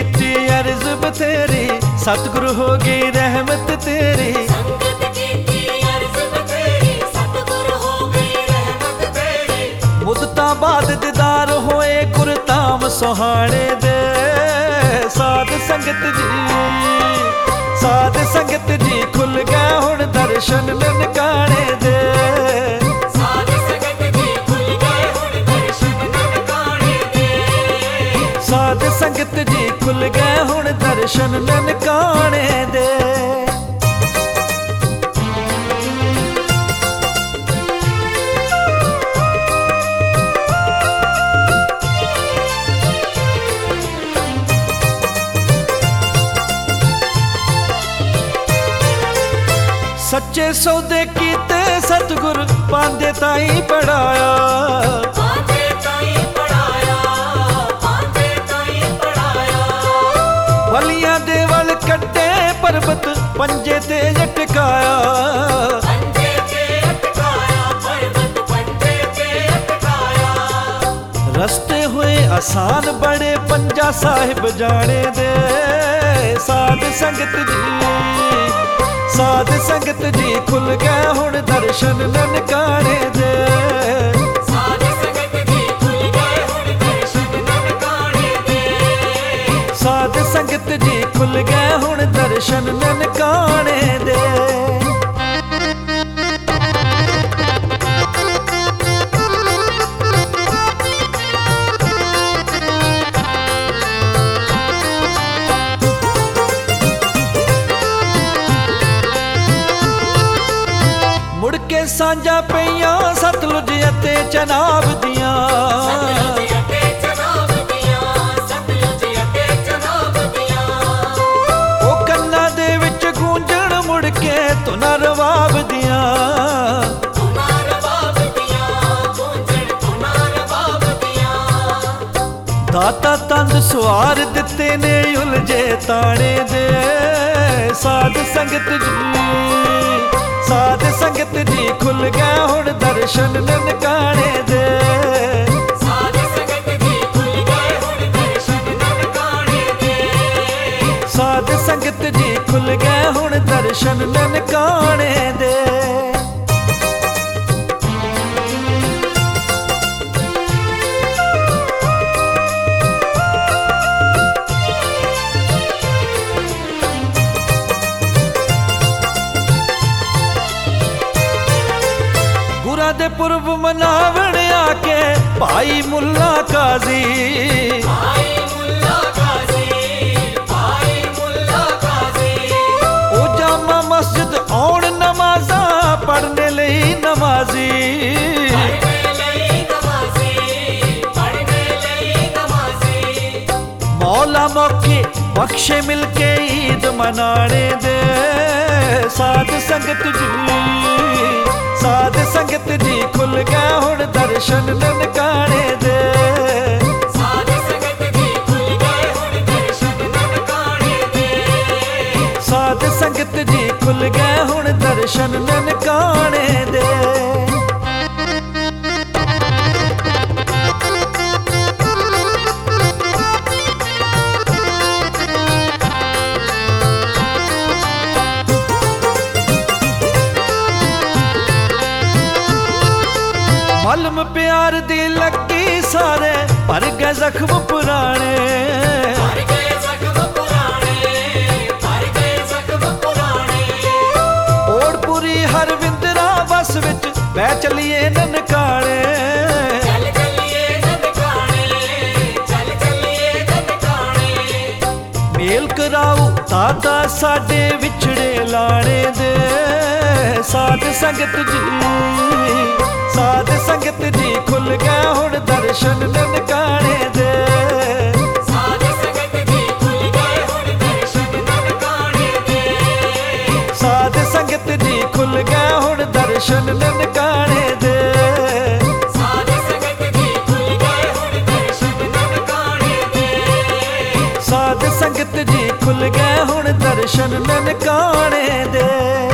कीती अर्ज बथेरी, सतगुरु हो गई रहमत तेरी। संगत कीती अर्ज बथेरी, सतगुरु हो गई रहमत तेरी। मुदतां बाद दीदार होए गुरधाम सुहाने दे। साध संगत जी, साध संगत जी खुल गए हुण दर्शन ननकाने दे। साध संगत जी खुल गए हुण दर्शन ननकाने दे। साध संगत जी खुल गए हुण दर्शन ननकाने दे। सच्चे सौदे कीते सतगुर पांदे ताई पढ़ाया। पांदे ताई पढ़ाया, पांदे ताई पढ़ाया। वलियां दे वल कट्टे पर्वत पंजे ते अटकाया। पंजे ते अटकाया, पर्वत पंजे ते अटकाया। रस्ते हुए आसान बड़े पंजा साहिब जाने दे। साध संगत जी, साध संगत जी खुल गए हुण दर्शन ननकाने दे। साध संगत जी खुल गए हुण दर्शन ननकाने दे। साध संगत जी खुल गए हुण दर्शन ननकाने दे। मुड़ के सांझा पईयां सतलुज अते चनाब दियां। सतलुज अते चनाब दियां, सतलुज अते चनाब दियां। ओ कन्ना दे विच गूंजण मुड़ के धुना रवाब दियां। धुना रबाब दियां, गूंजण धुना रबाब दियां। दाता तंद सुआर दिते ने उलझे ताने दे। साध संगत जी, साध संगत जी खुल गए हुण दर्शन ननकाने दे। साध संगत जी खुल गए हुण दर्शन ननकाने दे। साध संगत जी खुल गए हुण दर्शन ननकाने दे। दे पुरब मनावण आके भाई मुल्ला काजी। भाई मुल्ला काजी, भाई मुल्ला काजी। ओ जामा मस्जिद आउण नमाज़ा पढ़ने लई नमाजी। पढ़ने लई नमाजी, पढ़ने लई नमाजी। मौला मौके बख्शे मिलके ईद मनाने दे। साध संगत जी, साध संगत जी खुल गए हुण दर्शन ननकाने दे। साध संगत जी खुल गए हुण दर्शन ननकाने दे। साध संगत जी खुल गए हुण दर्शन ननकाने दे। मलम प्यार दी लगी सारे भर गए जख्म पुराने। भर गए जख्म पुराने, भर गए जख्म पुराने। ओड़पुरी हर विंदरा बस विच बह चलिए ननकाने। चल चलिए ननकाने, चल चलिए ननकाने। मेल कराओ दादा साडे विछड़े लाने दे। साध संगत जी, साध संगत जी खुल गए हुण दर्शन ननकाने दे। साध संगत जी खुल गए हुण दर्शन ननकाने दे। साध संगत जी खुल गए हुण दर्शन ननकाने दे। साध संगत जी खुल गए हुण दर्शन ननकाने दे। साध संगत जी खुल गए हुण दर्शन ननकाने दे।